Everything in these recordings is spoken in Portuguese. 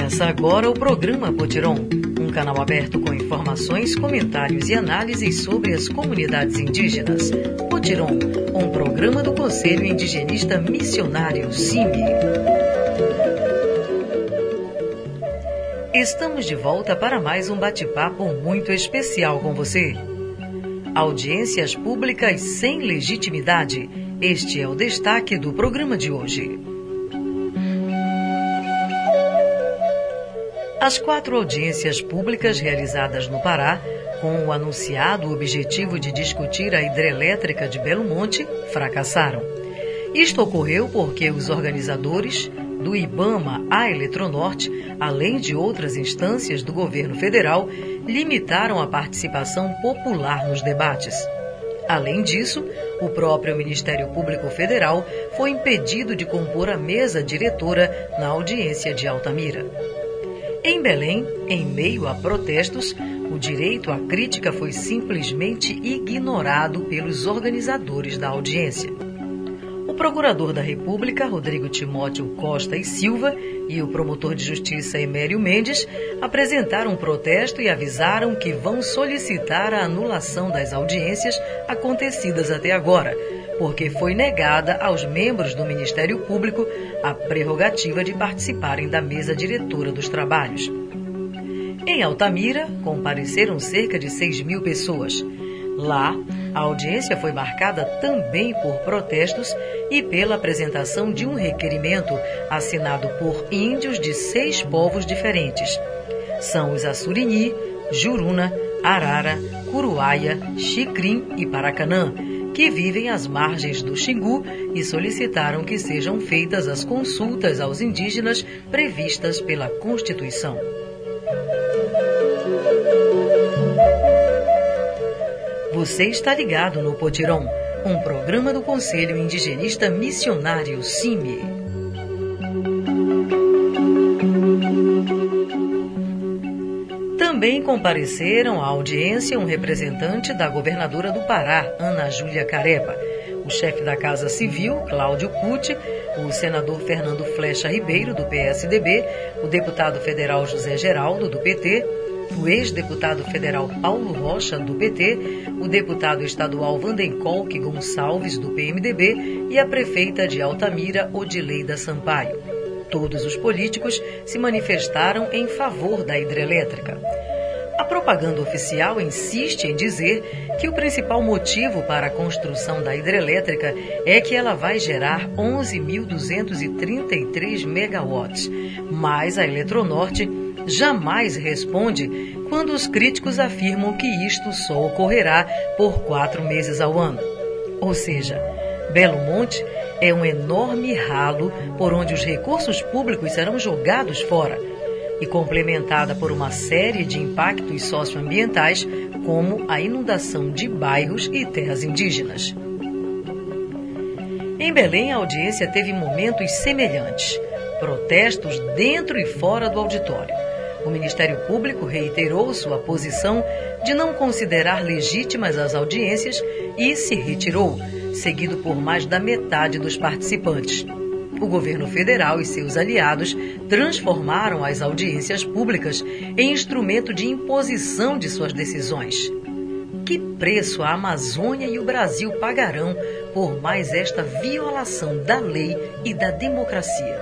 Começa agora o programa Potiron, um canal aberto com informações, comentários e análises sobre as comunidades indígenas. Potiron, um programa do Conselho Indigenista Missionário, CIMI. Estamos de volta para mais um bate-papo muito especial com você. Audiências públicas sem legitimidade. Este é o destaque do programa de hoje. As 4 audiências públicas realizadas no Pará, com o anunciado objetivo de discutir a hidrelétrica de Belo Monte, fracassaram. Isto ocorreu porque os organizadores, do IBAMA à Eletronorte, além de outras instâncias do governo federal, limitaram a participação popular nos debates. Além disso, o próprio Ministério Público Federal foi impedido de compor a mesa diretora na audiência de Altamira. Em Belém, em meio a protestos, o direito à crítica foi simplesmente ignorado pelos organizadores da audiência. O procurador da República, Rodrigo Timóteo Costa e Silva, e o promotor de justiça, Emério Mendes, apresentaram um protesto e avisaram que vão solicitar a anulação das audiências acontecidas até agora, porque foi negada aos membros do Ministério Público a prerrogativa de participarem da mesa diretora dos trabalhos. Em Altamira, compareceram cerca de 6.000 pessoas. Lá, a audiência foi marcada também por protestos e pela apresentação de um requerimento assinado por índios de 6 povos diferentes. São os Assurini, Juruna, Arara, Curuaia, Xicrim e Paracanã, que vivem às margens do Xingu e solicitaram que sejam feitas as consultas aos indígenas previstas pela Constituição. Você está ligado no Potiron, um programa do Conselho Indigenista Missionário, CIMI. Também compareceram à audiência um representante da governadora do Pará, Ana Júlia Carepa, o chefe da Casa Civil, Cláudio Cuti, o senador Fernando Flecha Ribeiro, do PSDB, o deputado federal José Geraldo, do PT, o ex-deputado federal Paulo Rocha, do PT, o deputado estadual Vandenkolk Gonçalves, do PMDB, e a prefeita de Altamira, Odileida Sampaio. Todos os políticos se manifestaram em favor da hidrelétrica. A propaganda oficial insiste em dizer que o principal motivo para a construção da hidrelétrica é que ela vai gerar 11.233 megawatts, mas a Eletronorte jamais responde quando os críticos afirmam que isto só ocorrerá por 4 meses ao ano. Ou seja, Belo Monte é um enorme ralo por onde os recursos públicos serão jogados fora e complementada por uma série de impactos socioambientais, como a inundação de bairros e terras indígenas. Em Belém, a audiência teve momentos semelhantes, protestos dentro e fora do auditório. O Ministério Público reiterou sua posição de não considerar legítimas as audiências e se retirou, seguido por mais da metade dos participantes. O governo federal e seus aliados transformaram as audiências públicas em instrumento de imposição de suas decisões. Que preço a Amazônia e o Brasil pagarão por mais esta violação da lei e da democracia?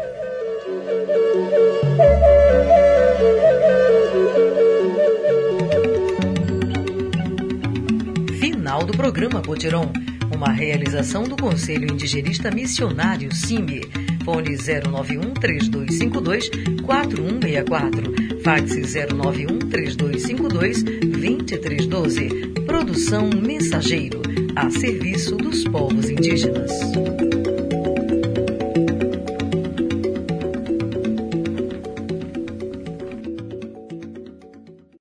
Final do programa Potiron, uma realização do Conselho Indigenista Missionário, CIMI. Fone 091-3252-4164. Fax 091-3252-2312. Produção Mensageiro, a serviço dos povos indígenas.